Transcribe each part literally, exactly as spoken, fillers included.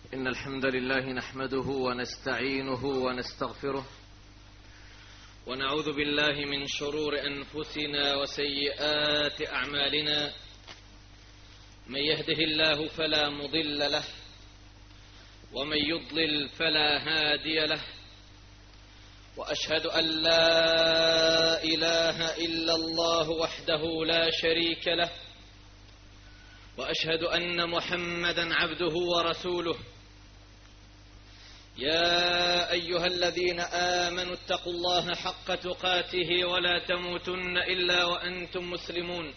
إن الحمد لله نحمده ونستعينه ونستغفره ونعوذ بالله من شرور أنفسنا وسيئات أعمالنا. من يهده الله فلا مضل له ومن يضلل فلا هادي له، وأشهد أن لا إله إلا الله وحده لا شريك له، وأشهد أن محمدا عبده ورسوله. يا أيها الذين آمنوا اتقوا الله حق تقاته ولا تموتن إلا وأنتم مسلمون.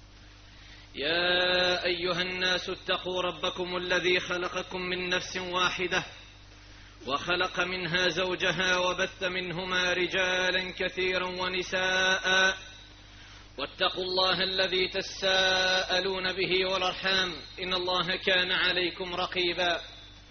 يا أيها الناس اتقوا ربكم الذي خلقكم من نفس واحدة وخلق منها زوجها وبث منهما رجالا كثيرا ونساء، واتقوا الله الذي تساءلون به والأرحام إن الله كان عليكم رقيبا.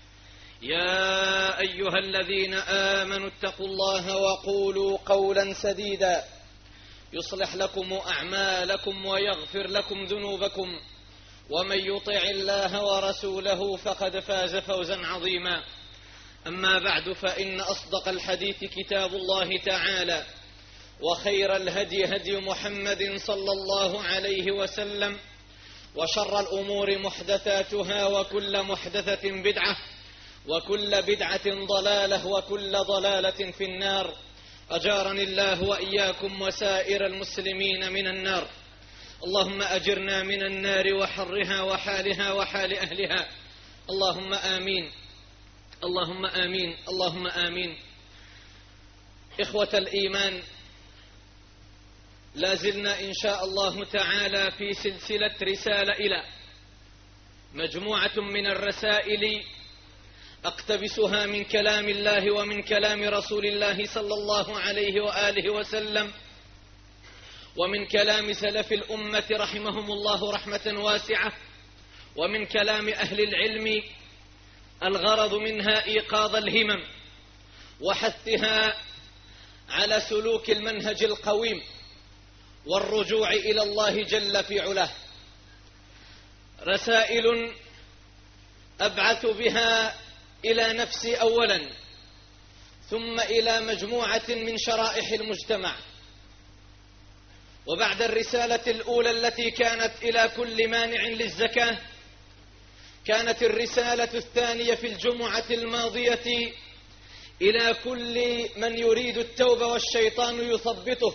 يا أيها الذين آمنوا اتقوا الله وقولوا قولا سديدا يصلح لكم أعمالكم ويغفر لكم ذنوبكم، ومن يطع الله ورسوله فقد فاز فوزا عظيما. أما بعد، فإن أصدق الحديث كتاب الله تعالى، وخير الهدي هدي محمد صلى الله عليه وسلم، وشر الأمور محدثاتها، وكل محدثة بدعة، وكل بدعة ضلالة، وكل ضلالة في النار. أجارني الله وإياكم وسائر المسلمين من النار. اللهم أجرنا من النار وحرها وحالها وحال أهلها. اللهم آمين، اللهم آمين، اللهم آمين. إخوة الإيمان، لازلنا إن شاء الله تعالى في سلسلة رسالة إلى مجموعة من الرسائل أقتبسها من كلام الله ومن كلام رسول الله صلى الله عليه وآله وسلم، ومن كلام سلف الأمة رحمهم الله رحمة واسعة، ومن كلام أهل العلم. الغرض منها إيقاظ الهمم وحثها على سلوك المنهج القويم والرجوع إلى الله جل في علاه. رسائل أبعث بها إلى نفسي أولا، ثم إلى مجموعة من شرائح المجتمع. وبعد الرسالة الأولى التي كانت إلى كل مانع للزكاة، كانت الرسالة الثانية في الجمعة الماضية إلى كل من يريد التوبة والشيطان يثبطه.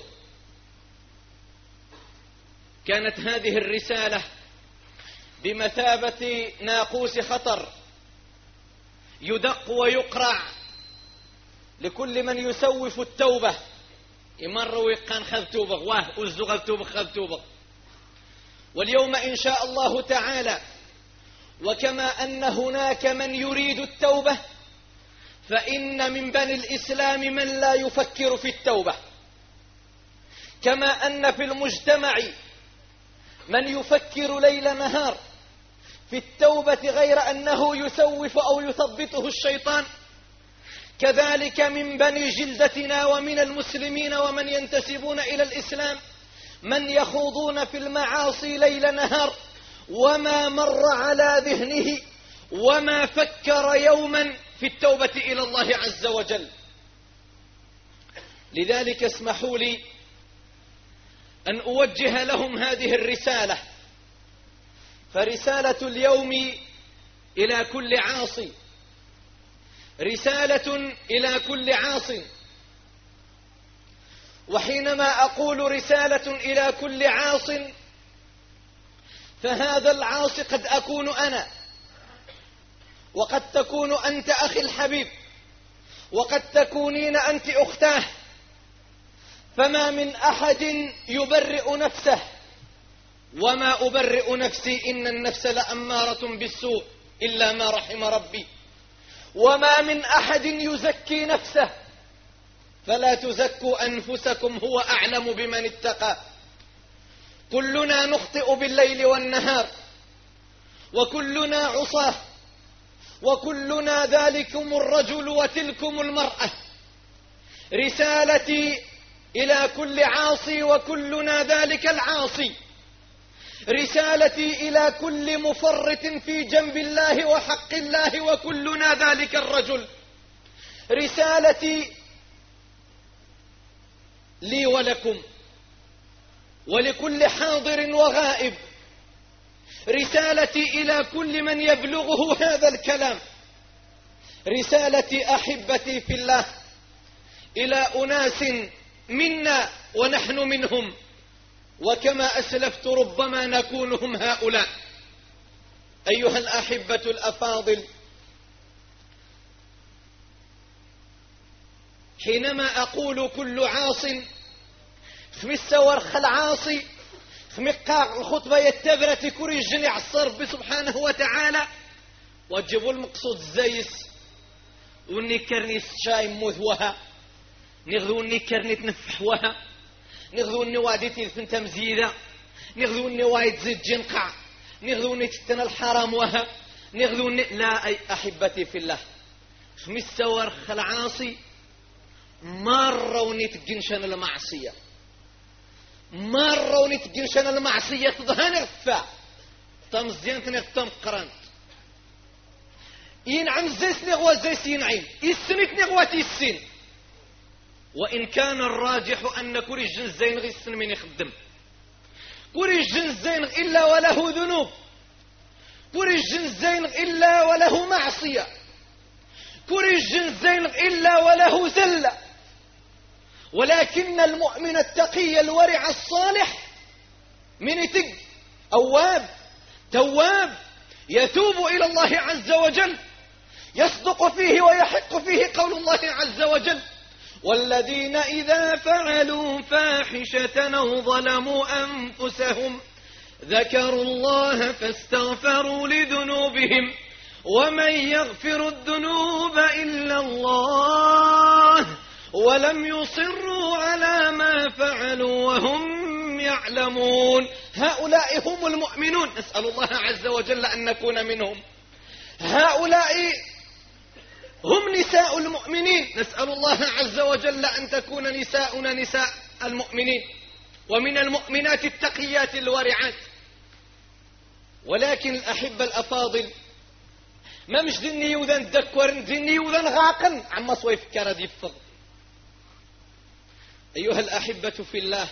كانت هذه الرسالة بمثابة ناقوس خطر يدق ويقرع لكل من يسوف التوبة. يمر ويقان خذ توبة، واه أزغ توبة خذ توبة. واليوم إن شاء الله تعالى، وكما أن هناك من يريد التوبة، فإن من بني الإسلام من لا يفكر في التوبة. كما أن في المجتمع من يفكر ليل نهار في التوبة غير أنه يسوف أو يثبطه الشيطان، كذلك من بني جلدتنا ومن المسلمين ومن ينتسبون إلى الإسلام من يخوضون في المعاصي ليل نهار، وما مر على ذهنه وما فكر يوما في التوبة إلى الله عز وجل. لذلك اسمحوا لي أن أوجه لهم هذه الرسالة. فرسالة اليوم إلى كل عاصي، رسالة إلى كل عاص. وحينما أقول رسالة إلى كل عاص، فهذا العاص قد أكون أنا، وقد تكون أنت أخي الحبيب، وقد تكونين أنت أختاه. فما من أحد يبرئ نفسه، وما أبرئ نفسي إن النفس لأمارة بالسوء إلا ما رحم ربي. وما من أحد يزكي نفسه، فلا تزكوا أنفسكم هو أعلم بمن اتقى. كلنا نخطئ بالليل والنهار، وكلنا عصاه، وكلنا ذلكم الرجل وتلكم المرأة. رسالتي إلى كل عاصي، وكلنا ذلك العاصي، رسالتي إلى كل مفرط في جنب الله وحق الله وكلنا ذلك الرجل. رسالتي لي ولكم ولكل حاضر وغائب. رسالتي إلى كل من يبلغه هذا الكلام. رسالتي أحبتي في الله إلى أناس منا ونحن منهم، وكما أسلفت ربما نكون هم هؤلاء. أيها الأحبة الأفاضل، حينما أقول كل عاص خمس ورخ العاصي خمقاق الخطبة يتبرة كوري الجن يعصر ربي سبحانه وتعالى، وتجيبوا المقصود الزيس وني كرني شاي موثوها نغذوني كرني تنفحوها نغذوني واديتي فنت مزيدة نغذوني وايد زيد جنقع نغذوني تتنا الحرام وها نغذوني. لا أي أحبتي في الله، خمس ورخ العاصي مرة ونتجنشن المعصية، مرة ونتجنشن المعصية تظهر غفا تمزيان تنغتم قرانت ينعم زيس نغوى زيس ينعيم يسنت نغوى تيسين. وإن كان الراجح أن كل الجنس زين غي السن من يخدم، كل الجنس زين إلا وله ذنوب، كل الجنس زين إلا وله معصية، كل الجنس زين إلا وله زلة. ولكن المؤمن التقي الورع الصالح من يتق أواب تواب يتوب إلى الله عز وجل، يصدق فيه ويحق فيه قول الله عز وجل: والذين إذا فعلوا فاحشة أو ظلموا أنفسهم ذكروا الله فاستغفروا لذنوبهم ومن يغفر الذنوب إلا الله ولم يصروا على ما فعلوا وهم يعلمون. هؤلاء هم المؤمنون، نسأل الله عز وجل أن نكون منهم. هؤلاء هم نساء المؤمنين، نسأل الله عز وجل أن تكون نساؤنا نساء المؤمنين ومن المؤمنات التقيات الورعات. ولكن الأحبة الأفاضل، ما مش دني يوذن تذكر دني يوذن غاقا عما صوي فكرة دي الفضل. أيها الأحبة في الله،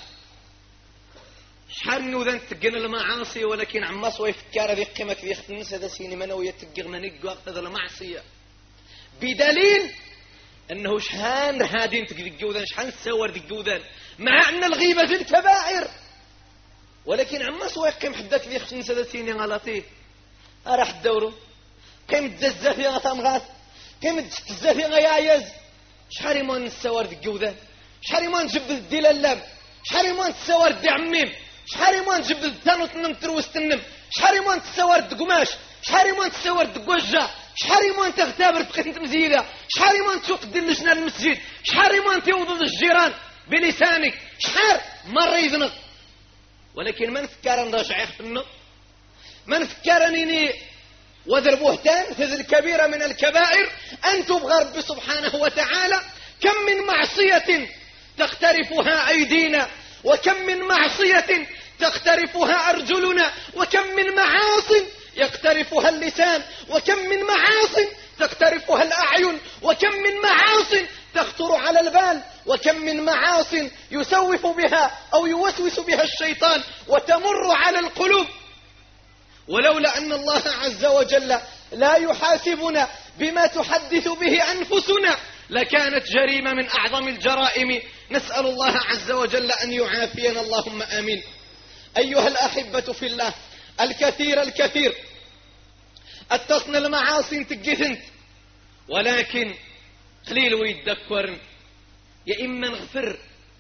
شحال نوذن تقن المعاصي ولكن عما صوي فكرة دي قيمة دي خنسة دا سيني منوية تقر منك وقت هذا المعصية، بدليل أنه شحال هادين تقودان شحال سور تقودان، مع أن الغيبة في الكبائر، ولكن عما صوي قيم حدك دي خنسة دا سيني غلطيه أراح الدورو قيم تزا في غطام غاث قيم تزا في غيايز. شحال يمان السوار تقودان، شحال يمان جبد الديل اللام، شحال يمان تسوار دي عميم، شحال يمان جبد الثانو تنم تروست النم، شحال يمان تسوار دقماش، شحال يمان تسوار دقوجة، شحال يمان تغتابر بقيت مزيدة، شحال يمان تسوق دي لجنة المسجد، شحال يمان توضد الجيران بلسانك، شحال مرة يذنق. ولكن من فكر نرجع يخفنا، من فكر انني وذر بهتان هذه الكبيرة من الكبائر أن تبغى رب سبحانه وتعالى. كم من معصية تقترفها أيدينا، وكم من معصية تقترفها أرجلنا، وكم من معاص يقترفها اللسان، وكم من معاص تقترفها الأعين، وكم من معاص تخطر على البال، وكم من معاص يسوف بها أو يوسوس بها الشيطان وتمر على القلوب. ولولا أن الله عز وجل لا يحاسبنا بما تحدث به أنفسنا لكانت جريمة من أعظم الجرائم. نسأل الله عز وجل أن يعافينا، اللهم آمين. أيها الأحبة في الله، الكثير الكثير اتصن المعاصي تجثنت، ولكن قليل ويتذكر. يا إما نغفر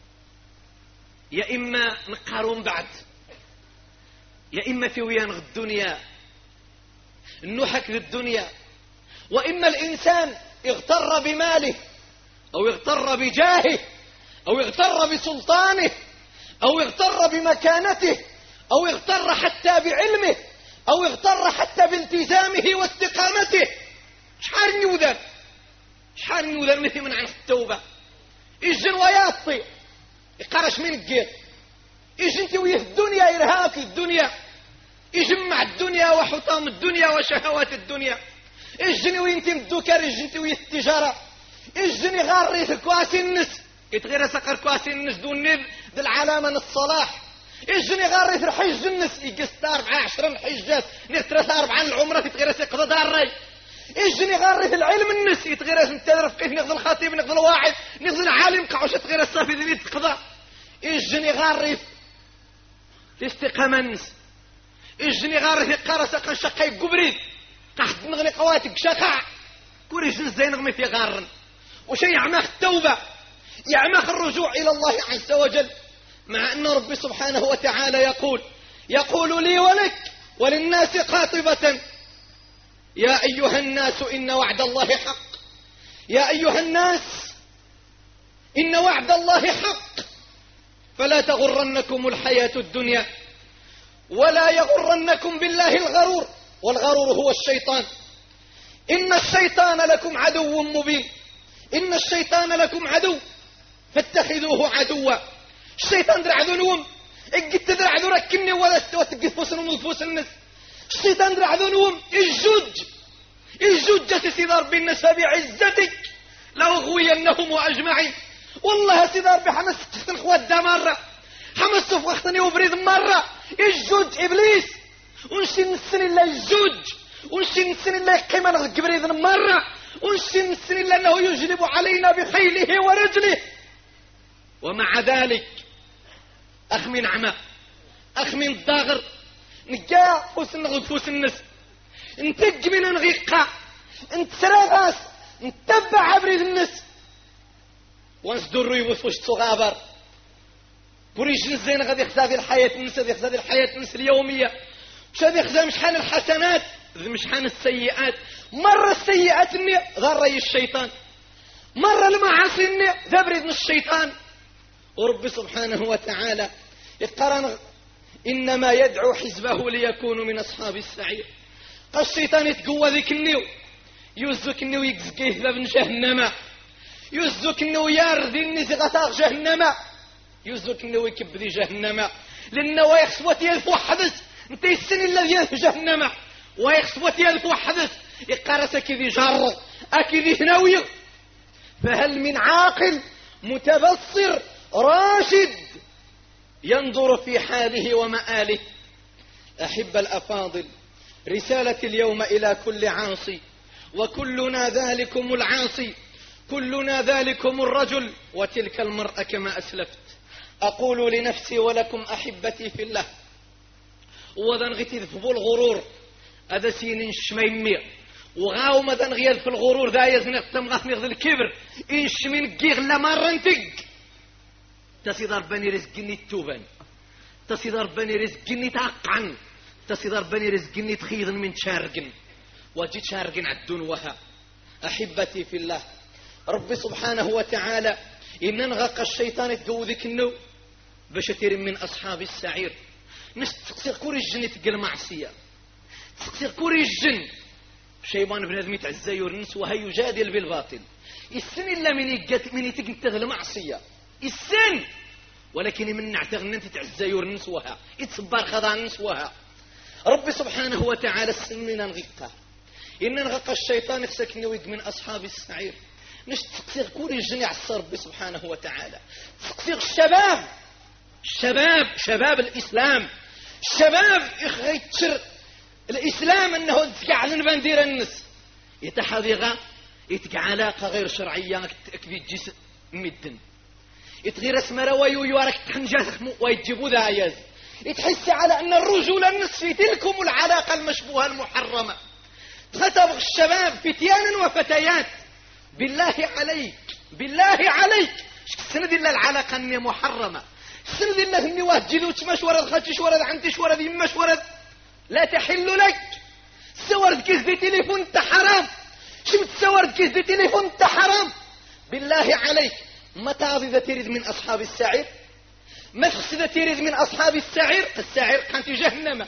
يا إما نقارون بعد، يا إما في ويان الدنيا النحك للدنيا، وإما الإنسان اغتر بماله أو اغتر بجاهه أو اغتر بسلطانه أو اغتر بمكانته أو اغتر حتى بعلمه أو اغتر حتى بالتزامه واستقامته. شحال يوذن شحال يوذن مثل من عن التوبة إجن وياطي يقرش من الجير إجن تويه الدنيا إرهاك الدنيا يجمع الدنيا وحطام الدنيا وشهوات الدنيا. الجني وينتم الدكر الجنتي ويتجارة الجني غاري في كواسي النس يتغير سقر كواسي النس دون نذ ذي العلامة الصلاح. الجني غاري في الحج النس يقص أربعة عشر حجات نثلاث أربعة العمرة يتغير سقر داري. الجني غاري في العلم النس يتغير نتدرف كيف نغذي الخطيب نغذي الواعظ نغذي العالم قعوش يتغير الصافي ذي يتقضى. الجني غاري في استقامة النس. الجني غاري في قارة سقن شقي قبريد تحت نغني قواتك شقع كوري جنس زي نغمي في غارن. وشي يعمخ التوبة يعمخ الرجوع إلى الله عز وجل. مع أن ربي سبحانه وتعالى يقول يقول لي ولك وللناس قاطبة يا أيها الناس إن وعد الله حق. يا أيها الناس إن وعد الله حق فلا تغرنكم الحياة الدنيا ولا يغرنكم بالله الغرور. والغرور هو الشيطان. إن الشيطان لكم عدو مبين. إن الشيطان لكم عدو فاتخذوه عدوا. الشيطان درع ذنوم اجت درع ذو ركني ولا استوت فوسن وملفوس الناس. الشيطان درع ذنوم الجج الجج سيدار بالناس بعزتك لأغوينهم أجمعين. والله سيدار بحمس الخوات دا مرة حمس فوختني وبريد مرة الجج إبليس ونشي نسن الله الجج ونشي نسن الله قيمة الجبريد مرة ونشي نسن الله أنه يجلب علينا بخيله ورجله. ومع ذلك أخ من عمى أخ من الضاغر نجا فوس النغل فوس النس نتج من نغيقا نتسرغاس نتبع عبريد النس ونصدر يبوثوش صغابر بريش نزين غادي يخزى الحياة النس غادي يخزى الحياة النس اليومية مش غادي يخزى مشحان الحسنات مشحان السيئات. مرة السيئات اني ذري الشيطان مرة المعاصي اني ذبرد الشيطان. ورب سبحانه وتعالى يقرن إنما يدعو حزبه ليكونوا من أصحاب السعير. قال الشيطان يتقوى ذيك النيو يوزك النيو يقزقيه باب جهنم يوزك النيو ياردي النزغة جهنم يوزك النيو يكبذي جهنم لأنه ويخصوت يلف وحدث انت السن الذي يلف جهنم ويخصوت يلف وحدث يقارس كذي جار أكذي ناوي. فهل من عاقل متبصر راشد ينظر في حاله ومآله؟ أحب الأفاضل رسالة اليوم إلى كل عاصي وكلنا ذلكم العاصي كلنا ذلكم الرجل وتلك المرأة كما أسلفت. أقول لنفسي ولكم أحبتي في الله وذن غتيذ في الغرور هذا سين شميمي وغاو مذن غيال في الغرور ذا يزنق تمغاث نغذ الكبر إنش من قيغ لما رنتق تصيد ربني رزقني التوبان تصيد ربني رزقني تعقعن تصيد ربني رزقني تخيض من شارقن وجيت شارقن عدون وها. أحبتي في الله ربي سبحانه وتعالى إن نغق الشيطان تقوذك النو بشتير من أصحاب السعير نستقصير كوري الجن تقل معصية تستقصير كوري الجن شيبان بن أدمي تعزى يورنس وهي يجادل بالباطل السن إلا من يقت من يتقتغل معصية السن ولكن من نعتقد أن أنت تعزى يورنس وها يتصبر خضع نسوها. رب سبحانه وتعالى السن من نغقه إن نغق الشيطان يسكن ويق من أصحاب السعير نستقصير كوري الجن يعصى ربي سبحانه وتعالى تقصير الشباب الشباب شباب الإسلام الشباب يخيتشر الإسلام أنه يتقعلن باندير النس يتحذيغا يتقع علاقة غير شرعية كذي جيس مدن يتغير اسمه روايو يوارك تحنجاث ويتجيبوا ذا عياز يتحس على أن الرجل النس في تلكم العلاقة المشبوهة المحرمة. تخطب الشباب فتيان وفتيات بالله عليك بالله عليك السند إلا العلاقة أني محرمة السند إلا أني واجدوش مش ورد خاتش ورد عنتش ورد يمش ورد لا تحل لك. سورد كيس دي تليفون انت حرام شمت سورد كيس دي تليفون انت حرام بالله عليك. متى إذا تريد من أصحاب السعير ما إذا تريد من أصحاب السعير السعير كانت جهنم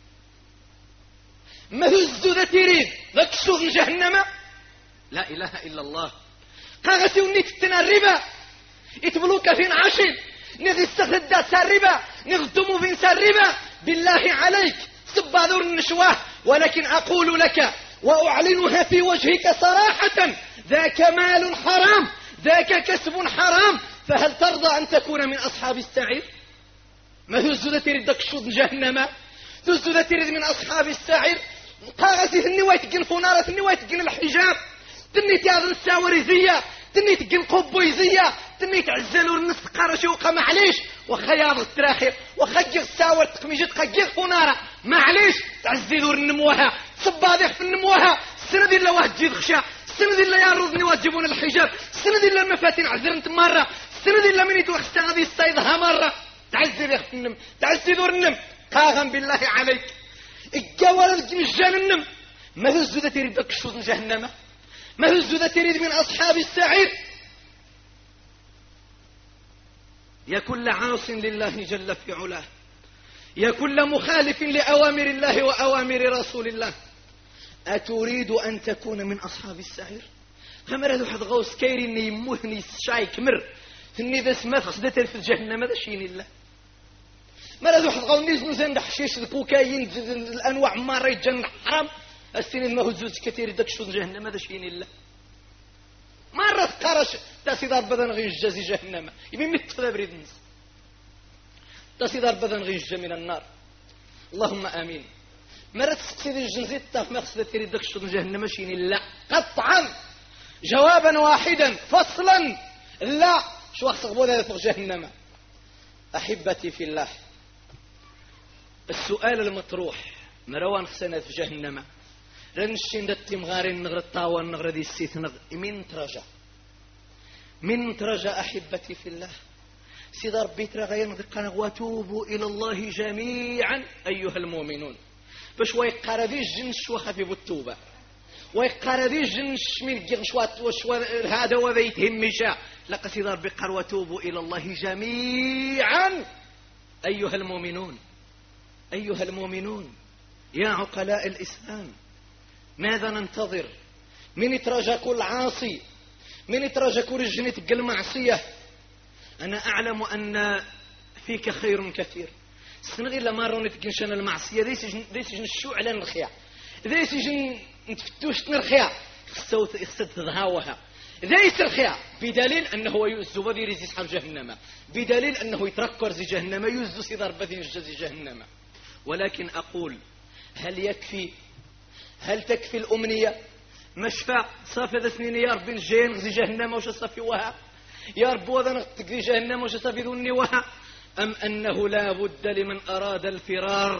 ما هزو ذا تريد ذاك السوق جهنم لا إله إلا الله. قاغتي ونيت تنا الربا يتبلوك فين عشر نغي استخدى سار ربا نغدمو فين سار ربا بالله عليك صباذور النشواه، ولكن أقول لك وأعلنها في وجهك صراحة: ذاك مال حرام، ذاك كسب حرام. فهل ترضى أن تكون من أصحاب السعير؟ ما تزود تريد داك الشوط جهنم، تزود تريد من أصحاب السعير. قاغسي تني ويتقن فنارة، تني ويتقن الحجاب، تني تياضن الساوريزية، تني تقن قبويزية، تني تعزلوا النص قرشي وقا معليش وخا ياض التراخير وخا جيغ الساور تقميجي تقا جيغ فنارة معليش تعزلوا النموها صباضيح في النموها. السنة دي لا واحد تجي خشا، السنة دي لا يارضني وتجيبون الحجاب، السنة دي لا المفاتين عزرنت مرة، السنة دي لا من يتوخستا غادي يصيدها مرة. تعزل يا اختي النم، تعزل دور النم. قاغم بالله عليك الجوال مجان النم. ما هو الزودة تريد داك الشوط جهنم، ما هو الزودة تريد من أصحاب السعير. يا كل عاص لله جل في علاه، يا كل مخالف لأوامر الله وأوامر رسول الله، أتريد أن تكون من أصحاب السعير؟ خمر هذا واحد غوص كايري ني يموثني شاي كمر ثني ذا سمات خصدت في الجهنم. هذا شيء الله. ما هذا واحد غوص نيز نزن حشيش الكوكايين الأنواع مرة يتجن حرام. السنين ما هو زوج كثير داك شو جهنم. هذا شيء الله. مرة قرش تاسيدار بدن غير جازي جهنم يبي مت ذا بريد الناس تاسيدار بدن غير من النار. اللهم آمين. مرة تسقسي الجنزيت تاف ما خصها تريد داك شو جهنم. ماشي لا قطعا جوابا واحدا فصلا لا. شو خصك بوذا فوق جهنم؟ أحبتي في الله، السؤال المطروح مروان خسنا في جهنم رنشين دتي مغارين نغر الطاوان نغر دي السيت نغر من ترجع من ترجع. أحبتي في الله، سيد ربي ترى غير نغر وتوبوا إلى الله جميعا أيها المؤمنون. باش ويقارذي الجنش وخفيف التوبة ويقارذي الجنش من جنشوات وشوا هذا وذيت همشا. لقد سيد ربي قال وتوبوا إلى الله جميعا أيها المؤمنون. أيها المؤمنون يا عقلاء الإسلام، ماذا ننتظر؟ من يترجى كل عاصي، من يترجى كل جنة المعصية. أنا أعلم أن فيك خير كثير. سنغير لما روني تقنشان المعصية ديس جن الشو على نرخيا، ديس جن نتفتوش نرخيا خصوت خصت تضهاوها ديس الخيا، بدليل أنه يؤذ بذي رزي صحاب جهنم، بدليل أنه يتركر زي جهنم يؤذ سيدار بذي نجزي جهنم. ولكن أقول هل يكفي؟ هل تكفي الأمنية؟ مشفع صافي ذا سنين يا ربي نجين غزي جهنم وش صافي وها يا رب وذا نغتقي جهنم وش صافي ذني وها، أم أنه لا بد لمن أراد الفرار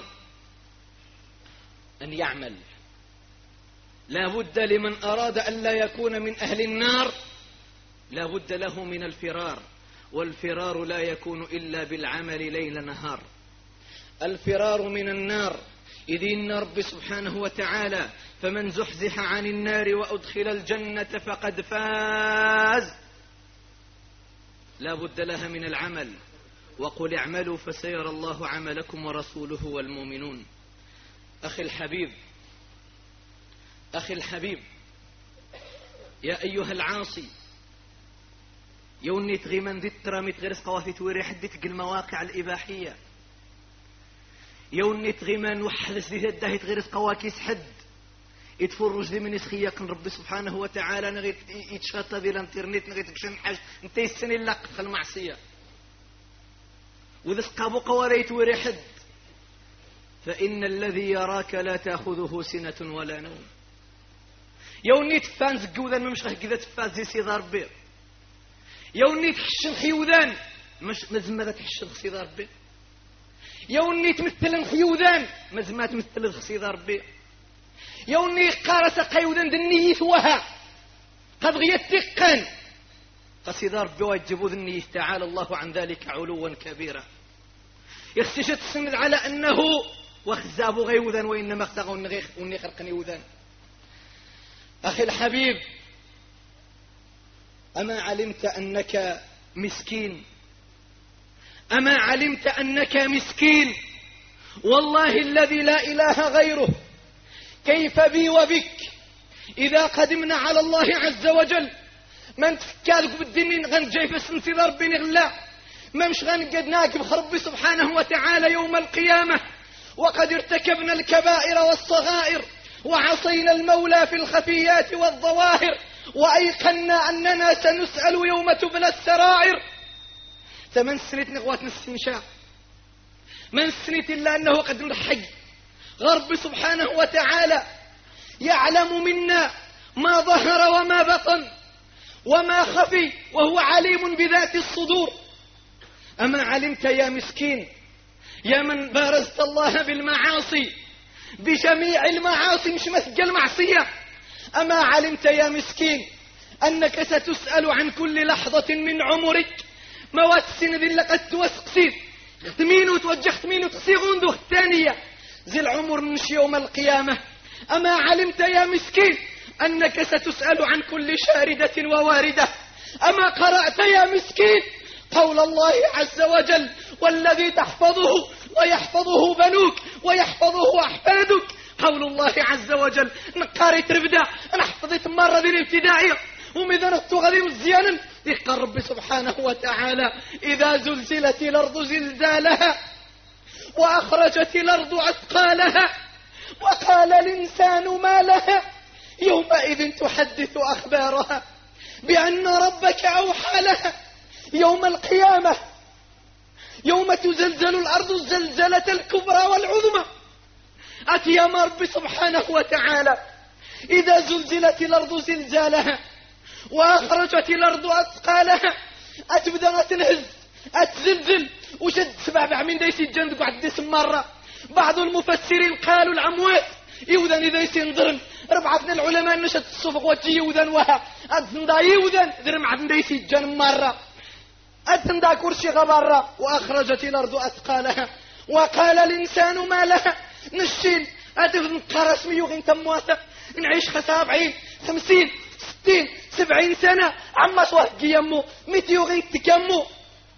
أن يعمل؟ لا بد لمن أراد أن لا يكون من أهل النار لا بد له من الفرار، والفرار لا يكون إلا بالعمل ليل نهار. الفرار من النار إذ إن رب سبحانه وتعالى فمن زحزح عن النار وأدخل الجنة فقد فاز. لا بد لها من العمل. وقل اعملوا فسيرى الله عملكم ورسوله والمؤمنون. أخي الحبيب، أخي الحبيب، يا أيها العاصي، يوني تغي من ذي الترامي تغيرس قوافي تويري حدث المواقع الإباحية، يوني تغي من وحدث ذي ذي تغيرس قواكيس حد يتفرج ذي من يسخيق ربي سبحانه وتعالى نغي يتشاطى ذي الانترنت نغي تكشن حاج انت يسن اللق في المعصية وذي سقابو قواري تويري حد، فإن الذي يراك لا تأخذه سنة ولا نوم. يوني تفان زقوذان ممشغه كذا تفان زي سيد ربي، يوني تحشن خيوذان مش مزمة تحشن سيد ربي، يوني تمثل خيوذان مزمة تمثل سيد ربي، يوني قارس قيوذان دنيه ثوها قد غيت تقن قصيد ربي واجبوا ذنيه تعالى الله عن ذلك علوا كبيرا. يخشش تسند على أنه وخزابوا غيوذان وإنما اختغوا وني خرقني وذان. أخي الحبيب، أما علمت أنك مسكين؟ أما علمت أنك مسكين؟ والله الذي لا إله غيره، كيف بي وبك إذا قدمنا على الله عز وجل من تفكالك بالدين غنجي في سنتي ربي نغلا ما مش غنقدناك بخربي سبحانه وتعالى يوم القيامة وقد ارتكبنا الكبائر والصغائر وعصينا المولى في الخفيات والظواهر، وأيقنا أننا سنسأل يوم تبلى السرائر. ثمان سنة نغواتنا السنشاء من سنة إلا أنه قد نرحق غرب سبحانه وتعالى يعلم منا ما ظهر وما بطن وما خفي، وهو عليم بذات الصدور. أما علمت يا مسكين يا من بارزت الله بالمعاصي بجميع المعاصي مش مسجى المعصية، أما علمت يا مسكين أنك ستسأل عن كل لحظة من عمرك موات السنة ذي لقد توسقسيت ختمين وتوجه ختمين وتسيغون ذو الثانية ذي العمر مش يوم القيامة. أما علمت يا مسكين أنك ستسأل عن كل شاردة وواردة. أما قرأت يا مسكين قول الله عز وجل والذي تحفظه ويحفظه بنوك ويحفظه أحفادك. قول الله عز وجل نقاري تربدا أنا حفظت مرة ذي الابتدائية ومذنت غذي مزيانا يقال ربي سبحانه وتعالى إذا زلزلت الأرض زلزالها وأخرجت الأرض أثقالها وقال الإنسان ما لها يومئذ تحدث أخبارها بأن ربك أوحى لها. يوم القيامة يوم تزلزل الأرض الزلزلة الكبرى والعظمى أتي يا رب سبحانه وتعالى إذا زلزلت الأرض زلزالها وأخرجت الأرض أثقالها أتبدأ تنهز أتزلزل وشد سبع من ديس الجند قعد ديس مرة. بعض المفسرين قالوا الأموات يوذن إذا يسندرن ربعتنا العلماء نشد الصفق وجه يوذن وها أتندا يوذن ذرم عدن ديس الجن مرة أتندا كرشي غبارة وأخرجت الأرض أثقالها وقال الإنسان ما لها نشين أتفن قرس ميوغين تمواتا نعيش خسابعين خمسين ستين سبعين سنة عما سواه قيمو متيوغين تكمو.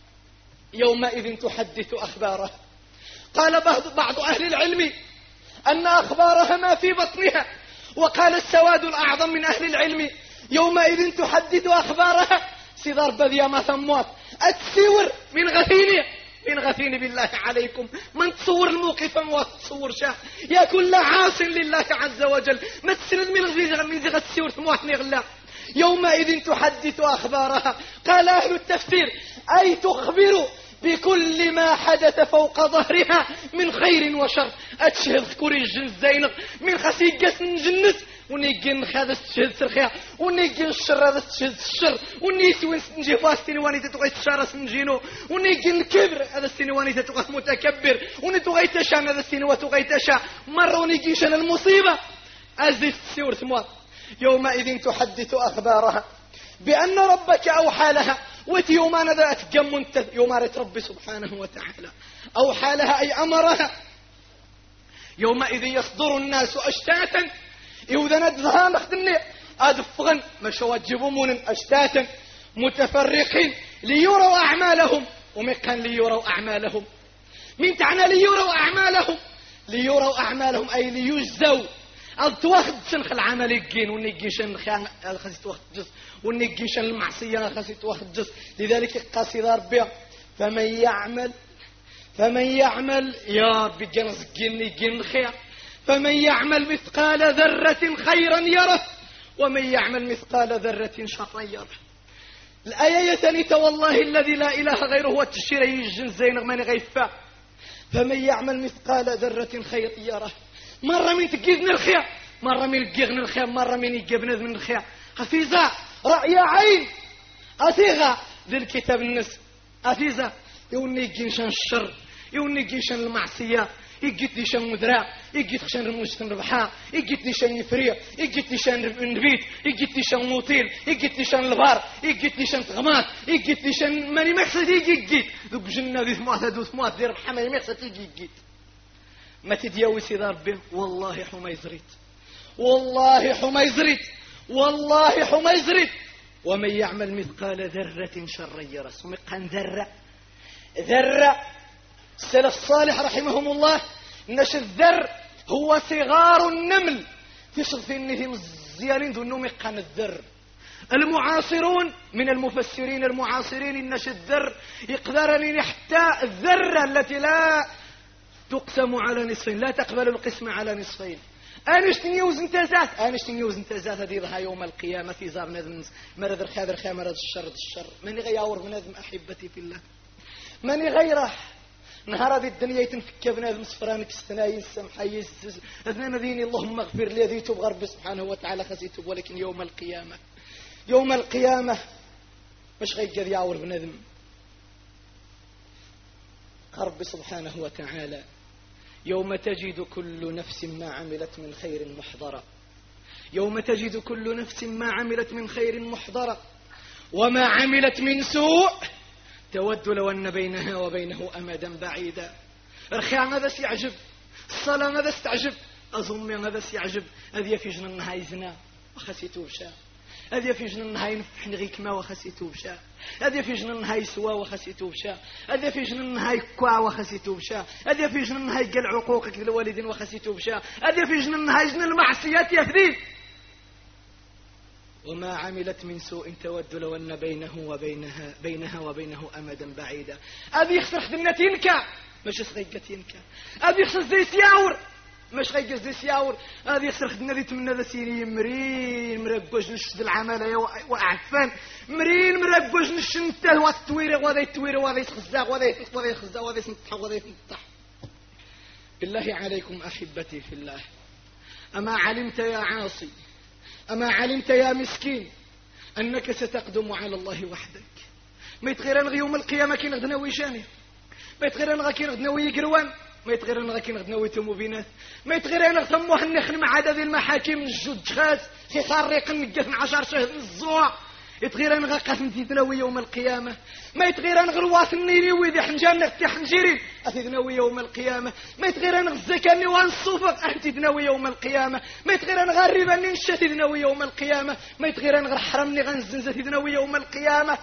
يومئذ تحدث أخبارها. قال بعض أهل العلم أن أخبارها ما في بطنها. وقال السواد الأعظم من أهل العلم يومئذ تحدث أخبارها سيدار بذيا ما ثموات أتسور من غثيني من غثيني بالله عليكم من تصور الموقف ما تصور شاه يا كل عاص لله عز وجل ما تسند من غزيغ من زيغ السور ثموات نغلا. يومئذ تحدث أخبارها. قال أهل التفسير أي تخبر بكل ما حدث فوق ظهرها من خير وشر. أتشهد كوري الجنس زينغ من خسيق قسن جنس ونيجين هذا الشهد سرخيا ونيجين الشر هذا الشهد الشر ونيسوين سنجي فاستين واني تتغيت شارة سنجينو ونيجين الكبر هذا السين واني تتغيت متكبر ونتغيت شان هذا السين وتغيت شا مرة ونيجين شان المصيبة أزف السور ثموات. يومئذ تحدث أخبارها بأن ربك أوحى لها. وتي يومان ذا أتجمنت يومارت ربي سبحانه وتعالى أوحى لها أي أمرها. يومئذ يصدر الناس أشتاتا إذا ندها نخدمني أدفغن مشوات جبومون أشتاتا متفرقين ليروا أعمالهم. ومكان ليروا أعمالهم من تعنى ليروا أعمالهم ليروا أعمالهم أي ليجزوا أتواخد سنخ العمل الجين ونجيشن خان خسيت واخد جس ونجيشن المعصية خسيت واخد جس. لذلك قصيدة ربي فمن يعمل فمن يعمل يا ربي جنس جن جن خير فمن يعمل مثقال ذرة خيرا يره ومن يعمل مثقال ذرة شرا يره. الآية ثانية والله الذي لا إله غيره هو التشيري الجن زين غماني غيفا. فمن يعمل مثقال ذرة خير يره. مرة من تجيزن الخير مرة من يجيغن الخير مرة من يجيبن من الخير. حفيظة رأي عين أثيغة ذي الكتاب النس أثيزة يوني يجيشن الشر يوني يجيشن المعصية يجيت ليشان مذراع يجيت ليشان رموشتن ربحاء يجيت ليشان يفريع يجيت ليشان نبيت يجيت ليشان موطيل يجيت ليشان البار يجيت ليشان تغمات يجيت ليشان ماني مقصد يجيت ذوك جنة ذي ثمات ذو ثمات ذي ربحة ماني مقصد يجيت ما تديوي سيدي ربي والله حما يزريت والله حما يزريت والله حما يزريت. ومن يعمل مثقال ذرة شرا يره. ومقان ذرة ذرة السلف الصالح رحمهم الله نش الذر هو صغار النمل في صفينهم الزيارين ذو النوم قان الذر. المعاصرون من المفسرين المعاصرين نش الذر يقدرني حتى الذرة التي لا تقسم على نصفين، لا تقبل القسم على نصفين. أنا شتني وزن تزات أنا شتني وزن تزات هذه ضها يوم القيامة في زار بنادم مرض الخادر خا مرض الشر الشر ماني غياور بنادم أحبتي في الله ماني غيره نهار هذه الدنيا يتنفك بنادم صفرانك استناين السمحة أذن ذيني اللهم اغفر لي ذي توب ربي سبحانه وتعالى خزيتوب ولكن يوم القيامة يوم القيامة مش غيقر ياور بنادم ربي سبحانه وتعالى يوم تجد كل نفس ما عملت من خير محضرة يوم تجد كل نفس ما عملت من خير محضرة وما عملت من سوء تود لو أن بينها وبينه أمدا بعيدا. الخير ماذا سيعجب الصلاة ماذا ستعجب أظن ماذا سيعجب هذه في جنن نهاي زنا وخسيتو بشا هذه في جنن نهاي نفحن غيك ما وخسيتو بشا هذه في جنن نهاي سوا وخسيتو بشا هذه في جنن نهاي كوا وخسيتو بشا هذه في جنن نهاي قل عقوقك للوالدين وخسيتو بشا هذه في جنن نهاي جنن المعصيات يفدين وما عملت من سوء تود لو أن بينه وبينها بينها وبينه أمدا بعيدا. هذه يخسر خدمتينك مش سغيقتينك هذه يخسر زي سياور مش غير زي سياور هذه يخسر خدنا اللي تمنى ذا سيني مرين مرقوش نشد العمالة وعفان مرين مرقوش نشد وهذا التويرة وهذا التويرة وهذا يخزاق وهذا يخزاق وهذا يسنطح وهذا يسنطح. بالله عليكم أحبتي في الله أما علمت يا عاصي أما علمت يا مسكين أنك ستقدم على الله وحدك ما يتغيرن يوم القيامة كي نغدنا ويشاني ما يتغيرن غا كي نغدنا ويقروان ما يتغيرن غا كي نغدنا ويتموبينات ما يتغيرن غتموه النخل مع هذه المحاكم الجد خاس في خارق نقف عشر شهر الزوع يتغيرن غا قاسم تيدناوي يوم القيامة ما يتغيرن غرواس النيني ويدي حنجان نغتي حنجيرين أتدناوي يوم القيامة ما يتغيرن غزكاني وانصوفك أتدناوي يوم القيامة ما يتغيرن غريباني نشا تدناوي يوم القيامة ما يتغيرن غرحرمني غنزنزة تدناوي يوم القيامة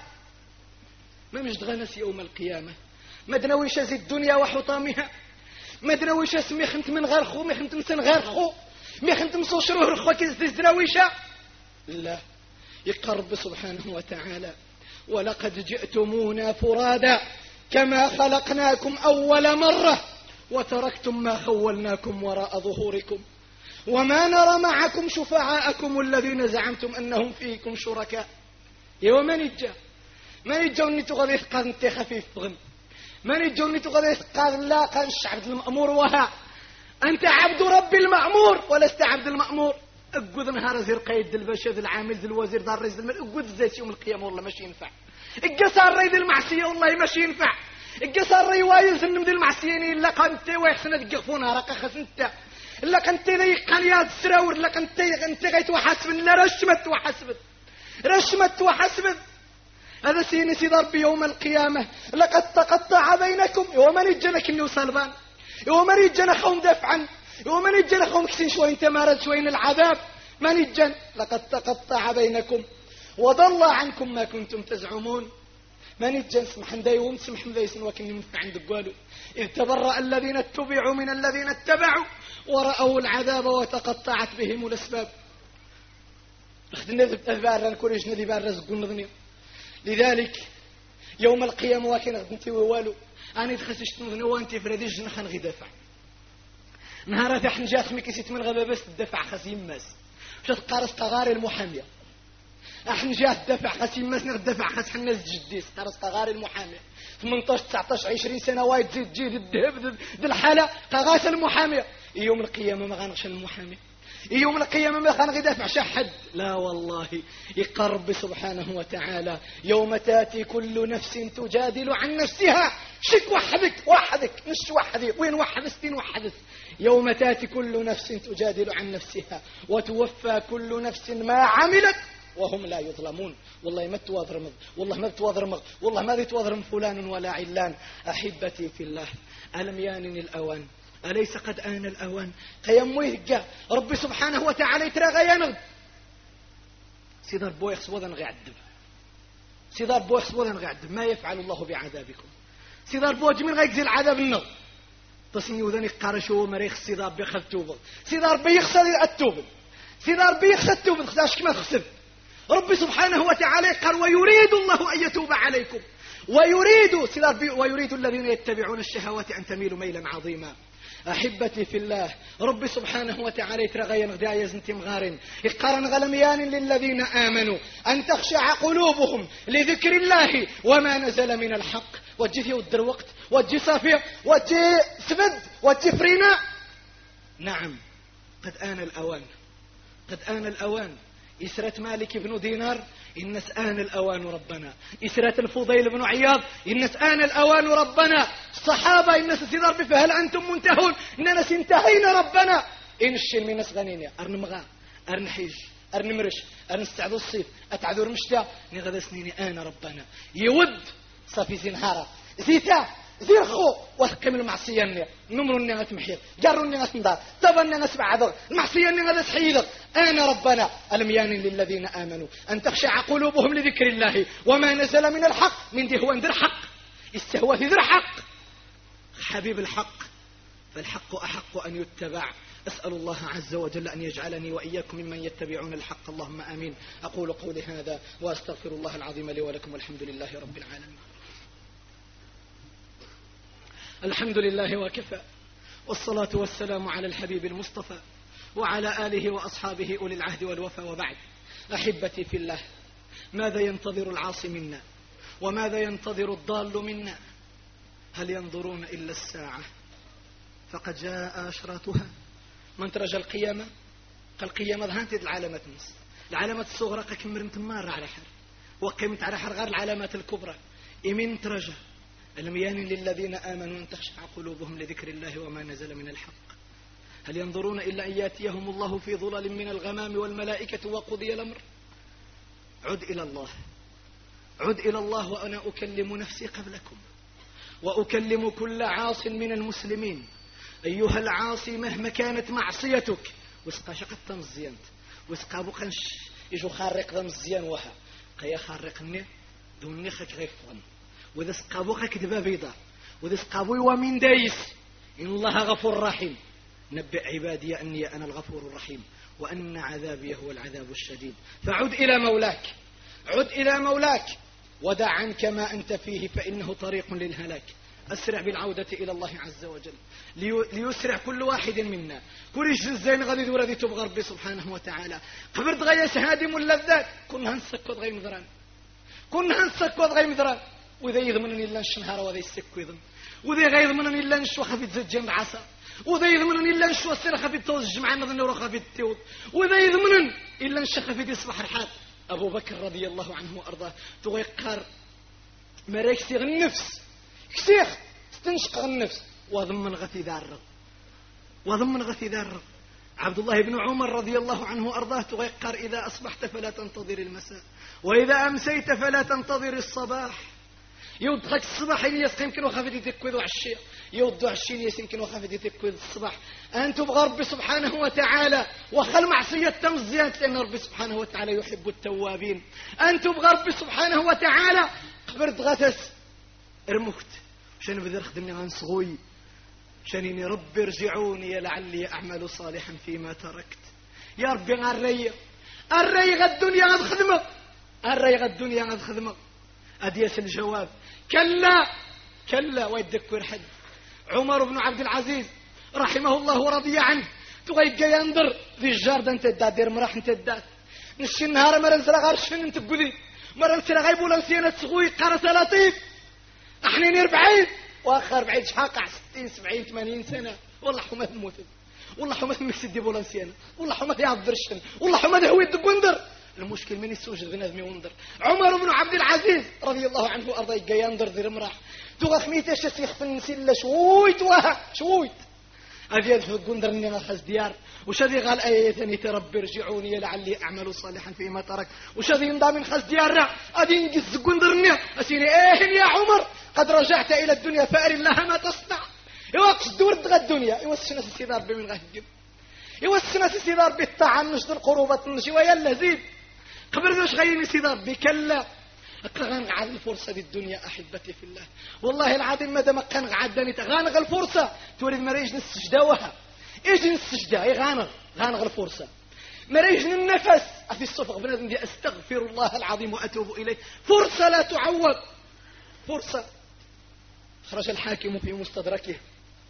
ما مش دغنس يوم القيامة ما دناويش زي الدنيا وحطامها ما دناويش اسمي خنت من غير خو مي خنت مسن غير خو مي خنت مصوشروه رخوا كيزدز دناويشا لا يقرب سبحانه وتعالى ولقد جئتمونا فرادا كما خلقناكم أول مرة وتركتم ما خولناكم وراء ظهوركم وما نرى معكم شفعاءكم الذين زعمتم أنهم فيكم شركاء. يوم من يجا من يجوني تغذي ثقال انت خفيف بغم من يجوني تغذي ثقال لا كان عبد المأمور وها أنت عبد رب المأمور ولست عبد المأمور. اقود نهار زير قيد البشر العامل ذي الوزير دار رئيس المال اقود زيت يوم القيامة والله ماشي ينفع اقصار ريد المعصية والله ماشي ينفع اقصار ري وايل سنم ذي المعصيين إلا قنت ويحسن تقفونها رقا خسنت إلا قنت ذي قنيات سراور إلا قنت انت غيت وحسب لا رشمت وحسبت رشمت وحسبت. هذا سيني سيد ربي يوم القيامة لقد تقطع بينكم يوم نجنك إنه صلبان يوم نجن خوم دفعا يوم نجن خوم كسين شوي انت مارد شوين العذاب ما نجن لقد تقطع بينكم وضل عنكم ما كنتم تزعمون ما نجن سمح ندايوم سمح ندايسن وكن ينفع عندك قالوا إذ تبرأ الذين اتبعوا من الذين اتبعوا ورأوا العذاب وتقطعت بهم الأسباب. اخدنا ذي بارا كوريجنا ذي بارا زقون نظني لذلك يوم القيامة وكن اخدنتي ووالو أنا تخسشت نظني وانتي فردي جنخان غي دافع نهار ذي حنجات مكسيت من غبا بس الدفع خسيم ماس شات قارس قغاري المحامية حنجات دفع خسيم ماس نغ دفع خس حناس جديس قارس قغاري المحامية ثمنطاش تسعطاش عشرين سنة وايد زيد جيد الذهب ذي الحالة قغاس المحامية. يوم القيامة ما غنغش المحامي يوم القيامة ما غنغي دافع شحد لا والله يقرب سبحانه وتعالى يوم تاتي كل نفس تجادل عن نفسها شك وحدك وحدك مش وحدي وين وحدستين وحدث يوم تاتي كل نفس تجادل عن نفسها وتوفى كل نفس ما عملت وهم لا يظلمون. والله ما توظرمض والله ما توظرمض والله ما توظرم فلان ولا علان. أحبتي في الله ألم يانن الأوان أليس قد آن الأوان قيموه جاء ربي سبحانه وتعالى يتراغى ينغد سيدار بويخس وذن غيعدب سيدار بويخس وذن غيعدب ما يفعل الله بعذابكم سيدار بوج من غيكزي العذاب النغ تصني وذن قارشوا مريخ سيدار بيخل توبل سيدار بيخسر التوبل سيدار بيخسر التوبل خداش كما خسر ربي سبحانه وتعالى قال ويريد الله أن يتوب عليكم ويريد سيدار بي ويريد الذين يتبعون الشهوات أن تميلوا ميلا عظيما أحبتي في الله، رب سبحانه وتعالى يترغين غدا يزنتي مغارن يقارن غلميان للذين آمنوا أن تخشع قلوبهم لذكر الله وما نزل من الحق. وجي في ودر وقت، وجي صافية، وجي سبد، وجي فرينا. نعم قد آن الأوان، قد آن الأوان. إسرة مالك بن دينار إنس آن الأوان ربنا. إسرة الفضيل بن عياض إنس آن الأوان ربنا. الصحابة إنس سيدار بفه هل أنتم منتهون؟ إننا انتهينا ربنا. إنش من ناس غنينيا أرنمغا أرنحيج أرنمرش أرنستعذو الصيف أتعذو المشتا نغذا سنيني آن ربنا. يود صافي زنهارة زيتا زيرخو وثقم المعصية النية نمر النية تمحيط جر النية تنضار طبا النية سبع المعصية النية تسحيلك. أنا ربنا ألم للذين آمنوا أن تخشع قلوبهم لذكر الله وما نزل من الحق. من دي هو اندر حق استهوى في ذر حق حبيب الحق، فالحق أحق أن يتبع. أسأل الله عز وجل أن يجعلني وإياكم ممن يتبعون الحق، اللهم آمين. أقول قولي هذا وأستغفر الله العظيم لي ولكم، والحمد لله رب العالمين. الحمد لله وكفى، والصلاة والسلام على الحبيب المصطفى وعلى آله وأصحابه أولي العهد والوفا، وبعد. أحبتي في الله، ماذا ينتظر العاصي منا وماذا ينتظر الضال منا؟ هل ينظرون إلا الساعة فقد جاء أشراطها. من ترجى القيامة قال قيامة ذهانت العلامات النص العلامات الصغرى كمرنت مارة على حر وقيمت على حر غير العلامات الكبرى. إمن ترجى الميان للذين آمنوا أن تخشع قلوبهم لذكر الله وما نزل من الحق. هل ينظرون إلا أن يأتيهم الله في ظلال من الغمام والملائكة وقضي الأمر. عد إلى الله، عد إلى الله. وأنا أكلم نفسي قبلكم وأكلم كل عاص من المسلمين. أيها العاصي مهما كانت معصيتك وسقى شقت مزيانت وسقى بقنش يجو خارق ذا مزيان وها قيا خارقني دوني خك غيفون وإذا سقابوك كدبا بيضا وإذا سقابوي ومن دايس إن الله غفور رحيم. نبئ عبادي أني أنا الغفور الرحيم وأن عذابي هو العذاب الشديد. فعد إلى مولاك، عد إلى مولاك ودع عنك ما أنت فيه فإنه طريق للهلاك. أسرع بالعودة إلى الله عز وجل ليسرع كل واحد منا. كل جزين غادي دور غادي تبغى ربي سبحانه وتعالى. قبرت غياس هادم اللذات كنا هنسك وضغي مذران، كنا هنسك وضغي مذران. وإذا يضمنني إلا نشنهار وذا يسك ويضم، وإذا غيضمنني إلا نشوى خفيت زجين بعصا، وإذا يضمنني إلا نشوى السنة خفيت توز معنا ذنو خفيت تيوض، وإذا يضمنن إلا نشخ خفيت يصبح الحال. أبو بكر رضي الله عنه وأرضاه تغيقار مريك سيغ النفس كسيخ استنشق النفس وضمن غثي ذار وضمن غثي ذار. عبد الله بن عمر رضي الله عنه وأرضاه تغيقار إذا أصبحت فلا تنتظر المساء وإذا أمسيت فلا تنتظر الصباح. يوضحك الصباح اللي يمكن وخافت يتكوذ عشية، يوضح عشية يمكن وخافت يتكوذ الصباح. أن تبغى ربي سبحانه وتعالى وخل معصية تمزيات لأن ربي سبحانه وتعالى يحب التوابين. أن تبغى ربي سبحانه وتعالى قبرت غثس ارمكت شان بدر خدمني غنصغوي شانيني ربي ارجعوني لعلي أعمل صالحا فيما تركت. يا ربي الري الري غد الدنيا غد خدمة، الري غد الدنيا غد خدمة. أديس الجواب كلا كلا ويدكر حد. عمر بن عبد العزيز رحمه الله ورضي عنه تغيق ينظر ذي الجارد انت دادير مراح انت داد نشي النهار مرن سلا غارشن انت بقذي مرن سلا غيبولا نسينا تسغوي قارة لطيف احنين اربعين واخر بعيد شحاقع ستين سبعين ثمانين سنة. والله حمد موت، والله حمد مكسدي بولا نسينا، والله حمد يعبد رشن، والله حمد هو يدقندر. المشكل من السوجد بنادمي وندر. عمر بن عبد العزيز رضي الله عنه وارضاه يجي ينظر ذي المراح تغخ ميتاش يخف النسيل شويت وها شويت هذه يدفع الجندر اني نخز ديار. وشذي قال ايه ثاني تربي ارجعوني لعلي اعمل صالحا فيما ترك. وشذي ينضى من خز ديار ادي ينقص الجندر اني اسيني ايه يا عمر قد رجعت الى الدنيا فاري الله ما تصنع. يوقف دورت غا الدنيا يوسنا السيدار بمن غهجم يوسنا السيدار بالطعام نشد القروبة نشي ويلا زيد قبل ذوش غيني سيدار بكلا غنقعد الفرصة دي الدنيا. أحبتي في الله والله العظيم ما دام كان قعدني تغانغ الفرصة تريد مريج نسجدة وها ايش نسجدة اي غانغ غانغ الفرصة مريج النفس في الصفق بنادم دي استغفر الله العظيم واتوب اليه. فرصة لا تعوض، فرصة. خرج الحاكم في مستدركه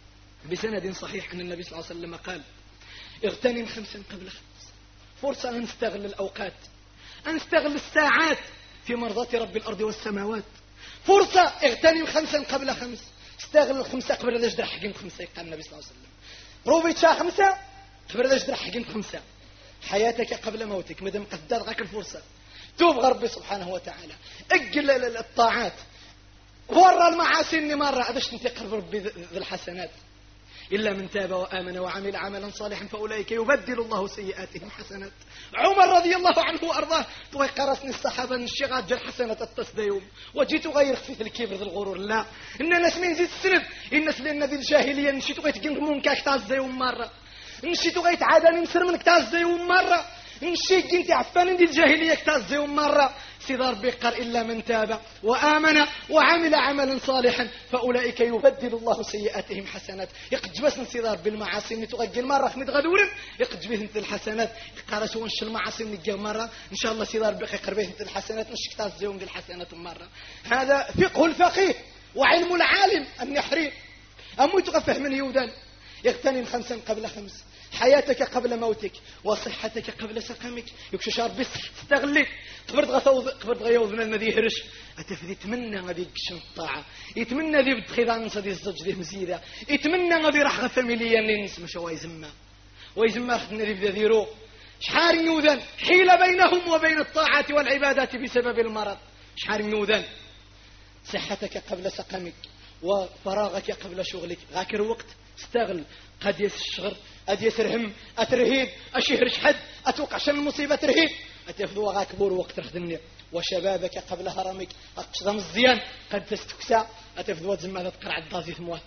بسند صحيح أن النبي صلى الله عليه وسلم قال اغتنم خمسا قبل خمس. فرصة أن نستغل الأوقات، أن نستغل الساعات في مرضاة رب الأرض والسماوات. فرصة اغتنم خمسا قبل خمس. استغل الخمسة قبل لا جدر حقين خمسة. قال النبي صلى الله عليه وسلم روبي تشا خمسة قبل لا جدر حقين خمسة. حياتك قبل موتك مادام قدر غاك الفرصة. توب ربي سبحانه وتعالى، اقل الطاعات ورى المعاصي اني مرة ادش تقرب ربي ذي الحسنات. إلا من تاب وآمن وعمل عملا صالحا فأولئك يبدل الله سيئاتهم حسنات. عمر رضي الله عنه وأرضاه توي قرسني الصحابة الشغات جل حسنات التصديوم وجيت غير خفيف الكبر ذي الغرور. لا إن الناس من زيد السند الناس لأن ذي الجاهلية نشيتو غيت قنقمون كاك تازديوم مرة، نشيتو غيت عاداني نسر منك تازديوم مرة، نشيت قنتي عفان دي الجاهلية كتازديوم مرة. سيد ربي قال إلا من تاب وآمن وعمل عملا صالحا فأولئك يبدل الله سيئاتهم حسنات. يقجبس نسيد ربي المعاصي اللي تغجل مرة خمد غدورم يقجبه انت الحسنات. قال شو نش المعاصي اللي مرة إن شاء الله سيد ربي يقربه انت الحسنات نشك تازديوم الحسنات مرة. هذا فقه الفقيه وعلم العالم النحري. أمو تغفه من يودان يغتنم خمسا قبل خمس. حياتك قبل موتك وصحتك قبل سقمك. يكشو شار بس استغلي قبرت غثوذ قبرت غيوذنا الذي يهرش أتفذي يتمنى غادي يقشن الطاعة، يتمنى ذي بدخيضان صدي الزوج ذي مزيدة، يتمنى غادي راح غفاميليا ننس مشا ويزما ويزما خدنا ذي بدا ذيرو. شحار يوذن حيل بينهم وبين الطاعات والعبادات بسبب المرض. شحار يوذن صحتك قبل سقمك وفراغك قبل شغلك. غاكر وقت استغل قد يسشغر أد يسرهم أترهيب أشهر شحد أتوقع شن المصيبة ترهيب أتفذوا غاكبور وقت رخدني. وشبابك قبل هرمك أقشضم الزيان قد تستكسى أتفذوا تزمى ذات قرع الضازي ثموات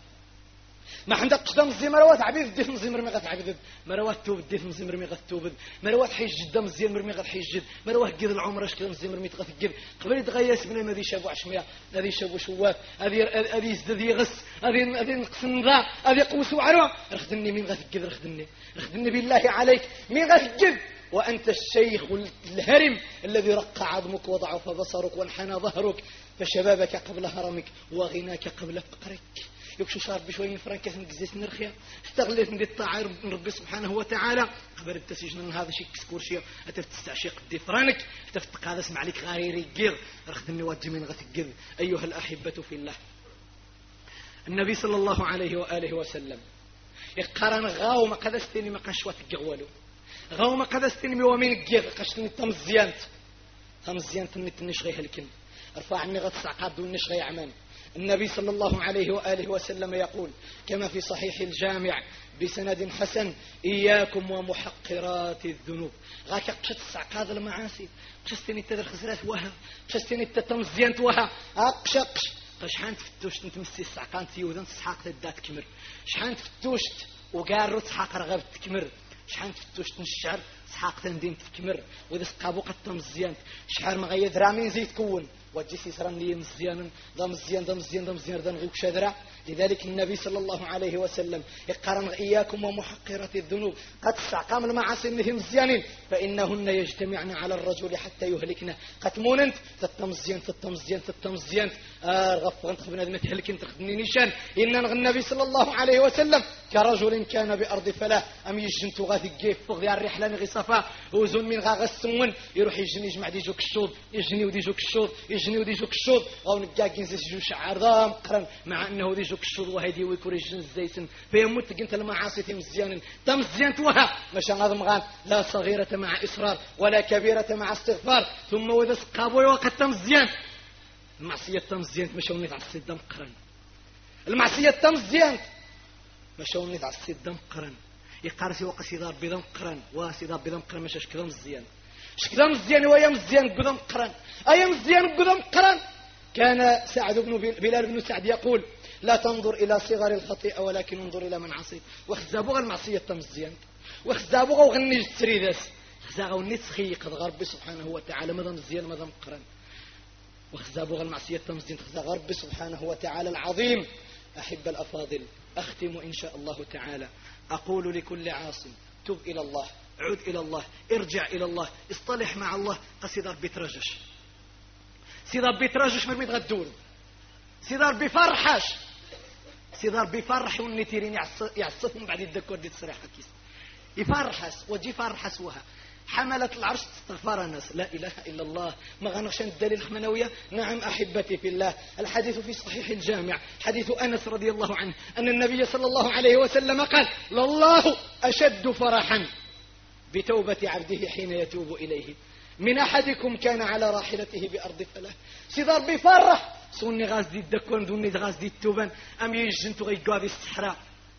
ما عندك قشضم الزيان مروات عبيد الديث مزيان مرمي غات عبيد مروات توب الديث مزيان مرمي غات توبد مروات حيج جدا مزيان مرمي غات حيج جد مروات قيد العمر اش كلام مزيان مرمي تغات قيد قبل يتغيس بنا ما ذي شابو عشمية هذي شابو شواف هذي هذي يزداد يغس هذي هذي نقسم ذا هذي قوس وعروة رخدني مين غات قيد رخدني رخدني بالله عليك مين غات قيد وأنت الشيخ الهرم الذي رق عظمك وضعف بصرك وانحنى ظهرك. فشبابك قبل هرمك وغناك قبل فقرك. يكشو شارب بشوي من فرنكة نقزيس نرخيا استغلت من الطاعة من ربي سبحانه وتعالى قبل التسجن من هذا شيء كسكور شيء أتفت تستعشيق دي فرانك أتفت قادة اسمع عليك غيري قير رخدني واجي من غتقر. أيها الأحبة في الله النبي صلى الله عليه وآله وسلم يقارن غاو ما قدستني ما قشوات الجوالو غاو ما قدستني ومين الجيغ قشتني تمزيانت تمزيانت النش غيها لكن ارفع عني غتسعقاد والنش غي عمان. النبي صلى الله عليه وآله وسلم يقول كما في صحيح الجامع بسند حسن إياكم ومحقرات الذنوب. غاك قشت السعقاد المعاصي قشتني تدر خسرات وها قشتني تتمزيانت وها أقشقش شحال تفتوشت نتمسي السعقان تيوذن تسحاق تدات كمر شحال تفتوشت وقارو تسحاق رغب تكمر شحال تفتوشت الشعر تسحاق تندين تكمر وإذا سقابو قد تمزيان شحال مغيد رامين زي تكون وجيسي سران لي مزيانا ذا مزيان ذا مزيان ذا مزيان ذا نغيب شذرة. لذلك النبي صلى الله عليه وسلم يقارن إياكم ومحقرات الذنوب قد استعقام المعاصي انهم مزيانين فإنهن يجتمعن على الرجل حتى يهلكنا. قتمون انت تتمزيان تتمزيان تتمزيان آه غفر انت خبنا ذمة تهلك انت خدني نيشان. إن النبي صلى الله عليه وسلم كرجل كان بأرض فلا أم يجنتو غاثي كيف فغذي الرحلة نغي صفا وزون من غا غسون يروح يجني يجمع دي جوك الشوط يجني ودي جوك الشوط يجني ودي جوك الشوط أو نقاقين زي جو شعر ذا مقرن مع أنه دي جوك الشوط وهيدي ويكوري جن الزيتن فيموت قنت المعاصي تمزيان تمزيان توها مشان هذا مغان لا صغيرة مع إصرار ولا كبيرة مع استغفار. ثم وإذا سقابوا وقت تمزيان المعصية تمزيان مشون على السيد مقرن المعصية تمزيان مشون على السيد مقرن يقارسي وقت سيدار بذم قرن وسيدار بذم قرن مش كذا مزيان شكذا مزيان ويا مزيان بذم قرن أي مزيان بذم قرن. كان سعد بن بلال بن سعد يقول لا تنظر إلى صغر الخطيئة ولكن انظر إلى من عصيت. وخزابوغ المعصية تمزيان وخزابوغ وغني جتري ذاس خزاغو نتخيق غرب سبحانه وتعالى ماذا مزيان ماذا مقرن. وخزابوغ المعصية تمزيان خزاغ رب سبحانه وتعالى العظيم. أحب الأفاضل أختم إن شاء الله تعالى أقول لكل عاصم تب إلى الله عد إلى الله ارجع إلى الله اصطلح مع الله قصيدار بيترجش سيدار بيترجش مرمي تغدون سيدار بفرحش سيدار بيفرح والنتيرين يعصفهم بعد يدكور دي تصريح كيس يفرحس وجي فرحس وها حملت العرش استغفار الناس لا إله إلا الله. ما غنغشان الدليل الخمنوية. نعم أحبتي في الله، الحديث في صحيح الجامع حديث أنس رضي الله عنه أن النبي صلى الله عليه وسلم قال لله أشد فرحا بتوبة عبده حين يتوب إليه من أحدكم كان على راحلته بأرض فلاة. سيدار بيفرح سوني غاز دي الدكون دوني غاز دي التوبان أم يجنتو غيقوا هذه الصحراء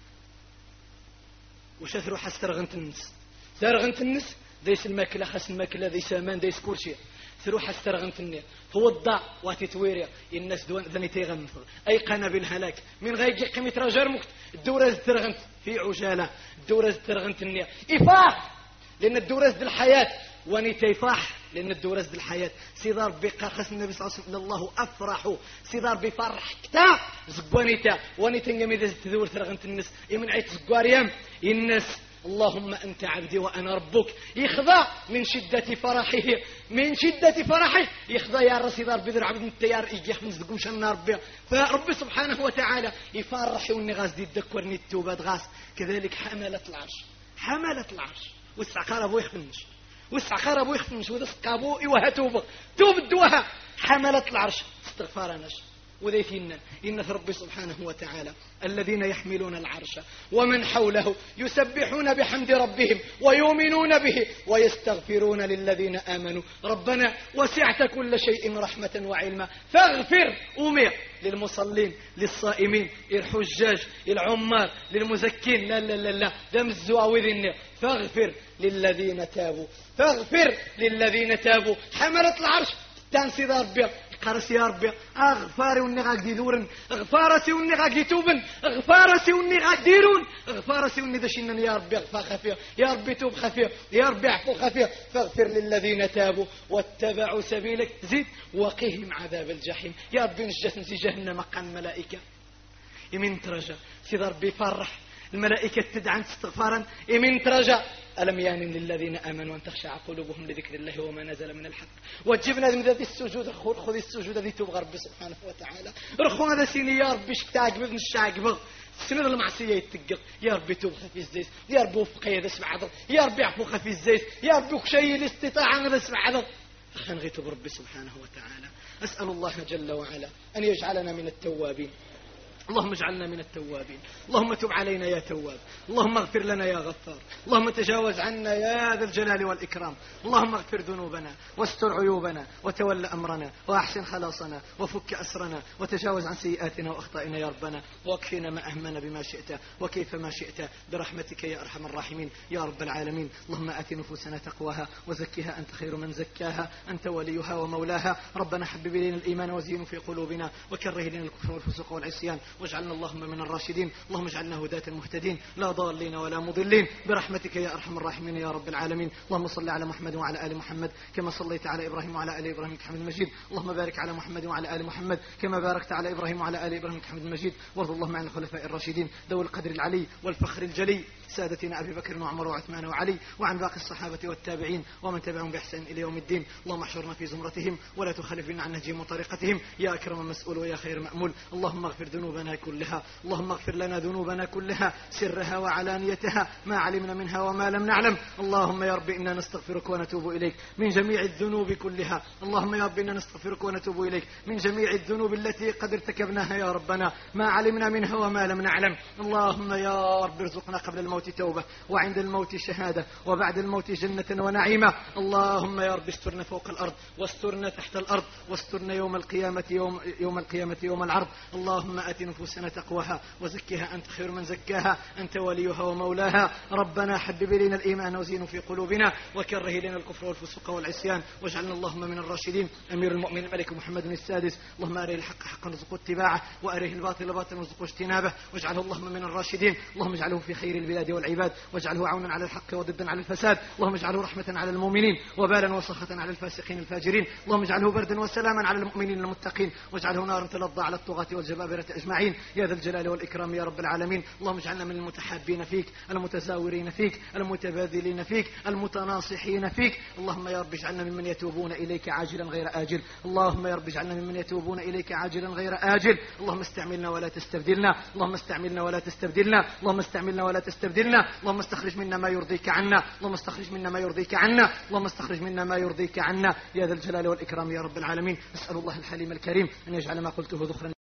وش تروح استرغنت النس استرغنت النس ديس الماكلة خاص الماكلة ديس سامان ديس كورشي تروح استرغنت النية توضع واتتويريا الناس دوان ذني تيغمث أي قنا بالهلاك من غير قيمة رجال مكت الدورة استرغنت في عجالة الدورة استرغنت النية إفاح لأن الدورة دي الحياة واني تيفاح لأن الدورة دي الحياة سيدار بقى خاص النبي صلى الله عليه وسلم الله أفرح سيدار بفرح كتاب زقوانيتا واني تنقمي ذا تدور ترغنت الناس يمن عيت زقواريام الناس اللهم أنت عبدي وأنا ربك يخضى من شدة فرحه من شدة فرحه يخضى يا رسيدار بدر عبد التيار يجي يحمز دقوش النار بي فرب سبحانه وتعالى يفرح وني غاز دي الدكورني التوبة غاز كذلك حملت العرش حملت العرش والسعقار أبو يخفنش والسعقار أبو يخفنش وذا سقابو إيوها توبة توب الدوها حملت العرش استغفار نش وذيثين إن رب سبحانه وتعالى الذين يحملون العرش ومن حوله يسبحون بحمد ربهم ويؤمنون به ويستغفرون للذين آمنوا ربنا وسعت كل شيء رحمة وعلما فاغفر أمير للمصلين للصائمين الحجاج العمار للمزكين لا لا لا لا دم الزواوذين فاغفر للذين تابوا فاغفر للذين تابوا حملت العرش تانسي ذا ربي قرسي يا ربي اغفاري وني غاكدي دورن اغفارسي وني غاكدي توبن اغفارسي وني غاديرون اغفارسي وني دشنن يا ربي اغفار خفيف يا ربي توب خفيف يا ربي عفو خفيف فاغفر للذين تابوا واتبعوا سبيلك زيد وقهم عذاب الجحيم يا ربي نجت نسي جهنم قن ملائكه يمين ترجى سي ربي فرح الملائكة تدعن استغفارا إمن ترجع ألم يان للذين آمنوا أن تخشع قلوبهم لذكر الله وما نزل من الحق وجبنا من ذات السجود خذ السجود ذي تبغى ربي سبحانه وتعالى رخو هذا سيني يا ربي شكتاك بذن الشاك بغ السنة المعصية يتقق يا ربي توب خفي الزيت يا ربي وفقية ذا سبع عضل يا ربي عفو خفي الزيت يا ربي وخشي الاستطاعة ذا سبع عضل أخي نغيتب ربي سبحانه وتعالى أسأل الله جل وعلا أن يجعلنا من التوابين اللهم اجعلنا من التوابين اللهم تب علينا يا تواب اللهم اغفر لنا يا غفار اللهم تجاوز عنا يا ذا الجلال والإكرام اللهم اغفر ذنوبنا واستر عيوبنا وتول أمرنا وأحسن خلاصنا وفك أسرنا وتجاوز عن سيئاتنا وأخطائنا يا ربنا واكفنا ما أهمنا بما شئت وكيف ما شئت برحمتك يا أرحم الراحمين يا رب العالمين اللهم آت نفوسنا تقواها وزكها أنت خير من زكاها أنت وليها ومولاها ربنا حبب إلينا الإيمان وزينه في قلوبنا وكره إلينا الكفر والفسوق والعصيان واجعلنا اللهم من الراشدين اللهم اجعلنا هداة المهتدين لا ضالين ولا مضلين برحمتك يا أرحم الراحمين يا رب العالمين اللهم صل على محمد وعلى آل محمد كما صليت على إبراهيم وعلى آل إبراهيم إنك حميد مجيد اللهم بارك على محمد وعلى آل محمد كما باركت على إبراهيم وعلى آل إبراهيم إنك حميد مجيد وارض اللهم عن الخلفاء الراشدين ذوي القدر العلي والفخر الجلي سادتنا أبي بكر وعمر وعثمان وعلي وعن باقي الصحابة والتابعين ومن تبعهم بإحسان إلى يوم الدين اللهم احشرنا في زمرتهم ولا تخلفنا عن نهجهم وطريقتهم يا أكرم مسؤول ويا خير مأمول اللهم اغفر ذنوبنا كلها اللهم اغفر لنا ذنوبنا كلها سرها وعلانيتها ما علمنا منها وما لم نعلم اللهم يا رب إنا نستغفرك ونتوب إليك من جميع الذنوب كلها اللهم يا رب إنا نستغفرك ونتوب إليك من جميع الذنوب التي قد ارتكبناها يا ربنا ما علمنا منها وما لم نعلم اللهم يا رب ارزقنا قبل الموت توبة وعند الموت شهادة وبعد الموت جنة ونعيمة اللهم يا رب استرنا فوق الأرض واسترنا تحت الأرض واسترنا يوم القيامة يوم, يوم القيامة يوم العرض اللهم آت نفوسنا تقواها وزكها أنت خير من زكاها أنت وليها ومولاها ربنا حبب إلينا الإيمان وزينه في قلوبنا وكره إلينا الكفر والفسوق والعصيان واجعلنا اللهم من الراشدين أمير المؤمنين الملك محمد السادس اللهم أريه الحق حقا وارزقه اتباعه وأريه الباطل باطلا وارزقه اجتنابه واجعله اللهم من الراشدين اللهم اجعله في خير البلاد البلاد والعباد، واجعله عونا على الحق وضدا على الفساد. اللهم اجعله رحمة على المؤمنين وبالا وسخة على الفاسقين الفاجرين. اللهم اجعله بردا وسلاما على المؤمنين المتقين، واجعله نارا تلظى على الطغاة والجبابرة أجمعين يا ذا الجلال والإكرام يا رب العالمين. اللهم اجعلنا من المتحابين فيك، المتزاورين فيك، المتبادلين فيك، المتناصحين فيك. اللهم يا رب اجعلنا ممن يتوبون إليك عاجلا غير آجل. اللهم يا رب اجعلنا ممن يتوبون إليك عاجلا غير آجل. اللهم استعملنا ولا تستبدلنا، اللهم استعملنا ولا تستبدلنا، اللهم استعملنا ولا تستبدلنا. اللهم استخرج منا ما يرضيك عنا، اللهم استخرج منا ما يرضيك عنا، اللهم استخرج منا ما يرضيك عنا يا ذا الجلال والإكرام يا رب العالمين. أسأل الله الحليم الكريم أن يجعل ما قلته ذخرا